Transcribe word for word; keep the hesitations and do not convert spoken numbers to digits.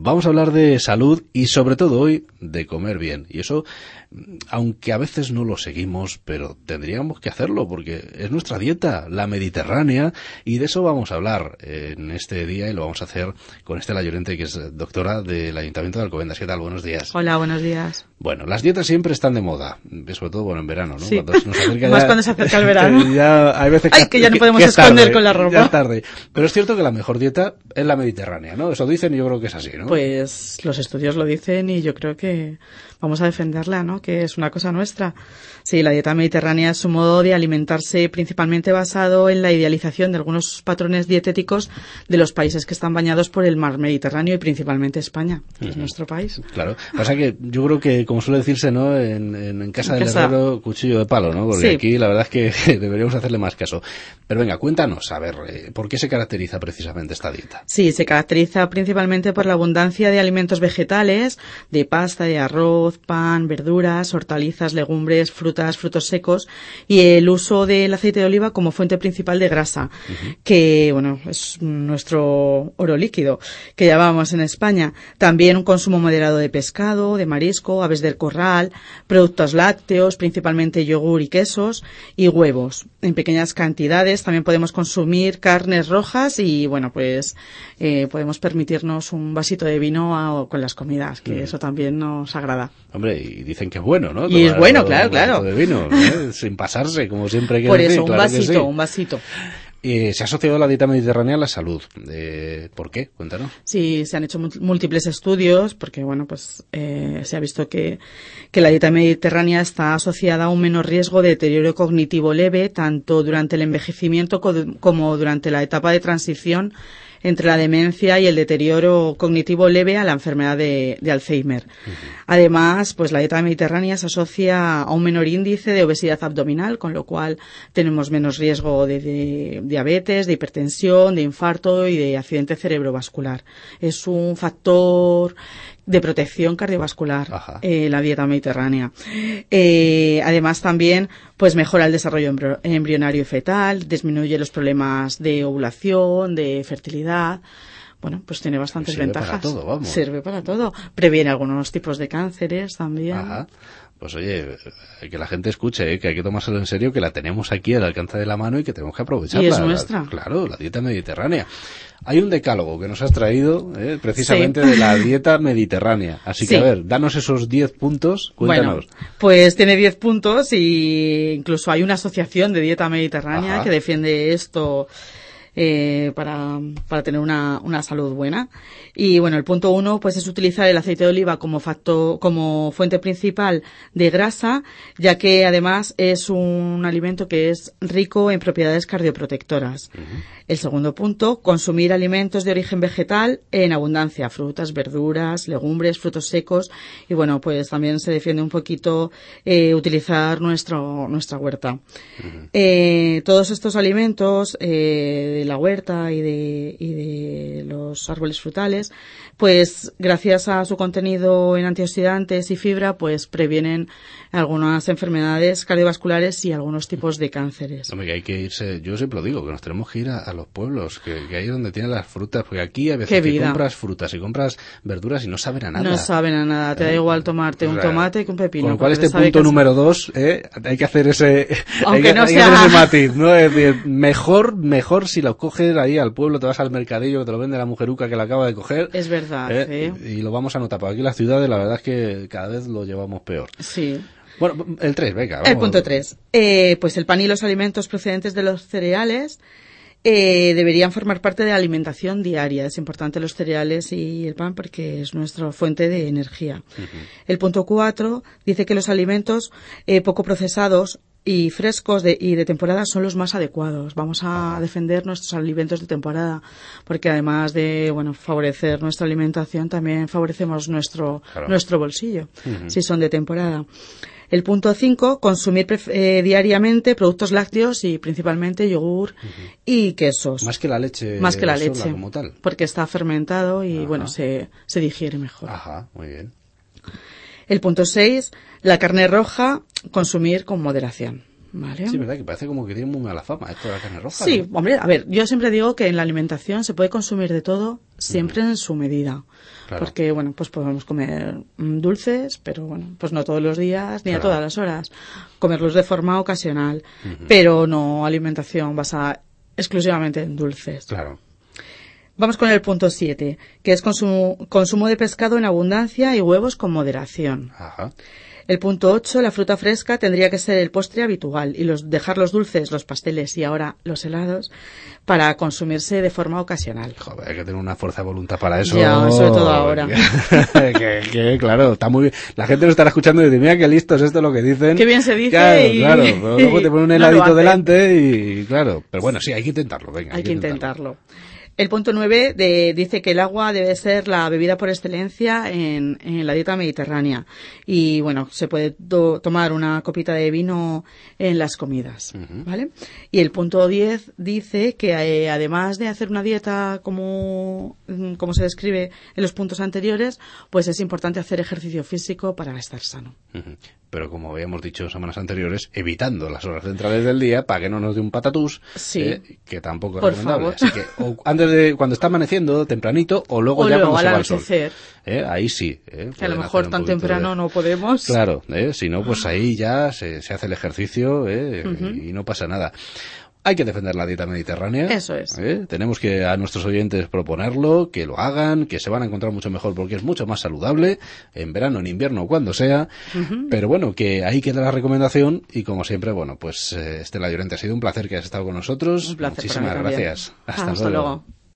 Vamos a hablar de salud y sobre todo hoy de comer bien. Y eso, aunque a veces no lo seguimos, pero tendríamos que hacerlo porque es nuestra dieta, la mediterránea, y de eso vamos a hablar en este día y lo vamos a hacer con Estela Llorente, que es doctora del Ayuntamiento de Alcobendas. ¿Qué tal? Buenos días. Hola, buenos días. Bueno, las dietas siempre están de moda, sobre todo bueno en verano, ¿no? Sí. Cuando se nos acerca Más ya, cuando se acerca el verano. Ya hay veces que, Ay, que ya no podemos que es esconder tarde, con la ropa. Ya es tarde. Pero es cierto que la mejor dieta es la mediterránea, ¿no? Eso dicen y yo creo que es así, ¿no? Pues los estudios lo dicen y yo creo que vamos a defenderla, ¿no? Que es una cosa nuestra. Sí, la dieta mediterránea es un modo de alimentarse principalmente basado en la idealización de algunos patrones dietéticos de los países que están bañados por el mar Mediterráneo y principalmente España, que uh-huh. es nuestro país. Claro. Pasa que yo creo que, como suele decirse, ¿no? En, en, en casa en del casa... herrero, cuchillo de palo, ¿no? Porque sí. Aquí la verdad es que deberíamos hacerle más caso. Pero venga, cuéntanos, a ver, ¿por qué se caracteriza precisamente esta dieta? Sí, se caracteriza principalmente por la abundancia de alimentos vegetales, de pasta, de arroz, pan, verduras, hortalizas, legumbres, frutas, frutos secos y el uso del aceite de oliva como fuente principal de grasa, uh-huh. que, bueno, es nuestro oro líquido que llamamos en España. También un consumo moderado de pescado, de marisco, aves del corral, productos lácteos, principalmente yogur y quesos y huevos. En pequeñas cantidades también podemos consumir carnes rojas y, bueno, pues eh, podemos permitirnos un vasito de vino a, con las comidas, que uh-huh. eso también nos agrada. Hombre, y dicen que es bueno, ¿no? Y es bueno, claro, claro. De vino, ¿eh? Sin pasarse, como siempre hay que Por decir. eso, un claro vasito, sí. un vasito. Eh, se ha asociado la dieta mediterránea a la salud. Eh, ¿Por qué? Cuéntanos. Sí, se han hecho múltiples estudios porque, bueno, pues eh, se ha visto que, que la dieta mediterránea está asociada a un menor riesgo de deterioro cognitivo leve, tanto durante el envejecimiento como durante la etapa de transición entre la demencia y el deterioro cognitivo leve a la enfermedad de, de Alzheimer. Uh-huh. Además, pues la dieta mediterránea se asocia a un menor índice de obesidad abdominal, con lo cual tenemos menos riesgo de, de diabetes, de hipertensión, de infarto y de accidente cerebrovascular. Es un factor de protección cardiovascular, eh, la dieta mediterránea. Eh, además también, pues mejora el desarrollo embr- embrionario y fetal, disminuye los problemas de ovulación, de fertilidad. Bueno, pues tiene bastantes Sirve ventajas. Para todo, vamos. Sirve para todo. Previene algunos tipos de cánceres también. Ajá. Pues oye, que la gente escuche, ¿eh? Que hay que tomárselo en serio, que la tenemos aquí al alcance de la mano y que tenemos que aprovecharla. Y es nuestra. La, claro, la dieta mediterránea. Hay un decálogo que nos has traído, ¿eh? Precisamente sí. de la dieta mediterránea. Así sí. que, a ver, danos esos diez puntos, cuéntanos. Bueno, pues tiene diez puntos y incluso hay una asociación de dieta mediterránea Ajá. que defiende esto eh, para, para tener una, una salud buena. Y bueno, el punto uno pues es utilizar el aceite de oliva como factor, como fuente principal de grasa, ya que además es un alimento que es rico en propiedades cardioprotectoras. Uh-huh. El segundo punto, consumir alimentos de origen vegetal en abundancia, frutas, verduras, legumbres, frutos secos y bueno, pues también se defiende un poquito eh, utilizar nuestro, nuestra huerta. Uh-huh. Eh, todos estos alimentos eh, de la huerta y de, y de los árboles frutales, pues gracias a su contenido en antioxidantes y fibra, pues previenen algunas enfermedades cardiovasculares y algunos tipos de cánceres. Hombre, que hay que irse, yo siempre lo digo, que nos tenemos que ir a, a los pueblos, que, que ahí es donde tienen las frutas, porque aquí a veces que compras frutas y compras verduras y no saben a nada. No saben a nada, te da igual tomarte un tomate que un pepino. Con lo cual este punto número dos, eh, hay que hacer ese, Aunque hay que, no hay sea... que hacer ese matiz, ¿no? Es decir, mejor, mejor si lo coges ahí al pueblo, te vas al mercadillo, que te lo vende la mujeruca que la acaba de coger. Es verdad, eh, ¿eh? Y, y lo vamos a notar, porque aquí las ciudades la verdad es que cada vez lo llevamos peor. Sí. Bueno, el tres, venga. Vamos. El punto tres. Eh, pues el pan y los alimentos procedentes de los cereales eh, deberían formar parte de la alimentación diaria. Es importante los cereales y el pan porque es nuestra fuente de energía. Uh-huh. El punto cuatro dice que los alimentos eh, poco procesados y frescos de, y de temporada son los más adecuados. Vamos a defender nuestros alimentos de temporada porque además de, bueno, favorecer nuestra alimentación también favorecemos nuestro, claro. nuestro bolsillo, uh-huh. si son de temporada. El punto cinco, consumir eh, diariamente productos lácteos y principalmente yogur uh-huh. y quesos. Más que la leche. Más que la sola, leche. Como tal. Porque está fermentado y, Ajá. bueno, se, se digiere mejor. Ajá, muy bien. El punto seis, la carne roja, consumir con moderación. Vale. Sí, verdad que parece como que tiene muy mala fama esto de la carne roja. Sí, ¿no? hombre, a ver, yo siempre digo que en la alimentación se puede consumir de todo, siempre uh-huh. en su medida. Claro. Porque, bueno, pues podemos comer dulces, pero bueno, pues no todos los días ni claro. a todas las horas. Comerlos de forma ocasional, uh-huh. pero no alimentación basada exclusivamente en dulces. Claro. Vamos con el punto siete, que es consumo, consumo de pescado en abundancia y huevos con moderación. Ajá. El punto ocho, la fruta fresca tendría que ser el postre habitual y los dejar los dulces, los pasteles y ahora los helados para consumirse de forma ocasional. Joder, hay que tener una fuerza de voluntad para eso. Ya, sobre todo ahora. que, que, claro, está muy bien. La gente lo estará escuchando y dice, mira qué listos, esto es lo que dicen. Qué bien se dice. Claro, y... claro. Pero luego te ponen un heladito no delante y claro. Pero bueno, sí, hay que intentarlo. Venga, hay, hay que intentarlo. intentarlo. El punto nueve de, dice que el agua debe ser la bebida por excelencia en, en la dieta mediterránea. Y bueno, se puede to, tomar una copita de vino en las comidas, uh-huh. ¿vale? Y el punto diez dice que eh, además de hacer una dieta como, como se describe en los puntos anteriores, pues es importante hacer ejercicio físico para estar sano. Uh-huh. Pero como habíamos dicho semanas anteriores, evitando las horas centrales del día para que no nos dé un patatús, sí. eh, que tampoco es por recomendable. Favor. Así que o antes de cuando está amaneciendo tempranito o luego o ya luego, cuando al se va el sol. Eh, ahí sí. Eh, que a lo mejor tan temprano de... no podemos. Claro, eh, si no, pues ahí ya se, se hace el ejercicio eh, uh-huh. y no pasa nada. Hay que defender la dieta mediterránea. Eso es. ¿eh? Tenemos que a nuestros oyentes proponerlo, que lo hagan, que se van a encontrar mucho mejor porque es mucho más saludable, en verano, en invierno, cuando sea. Uh-huh. Pero bueno, que ahí queda la recomendación y como siempre, bueno, pues eh, Estela Llorente, ha sido un placer que hayas estado con nosotros. Un placer. Muchísimas gracias. Hasta, Hasta luego. luego.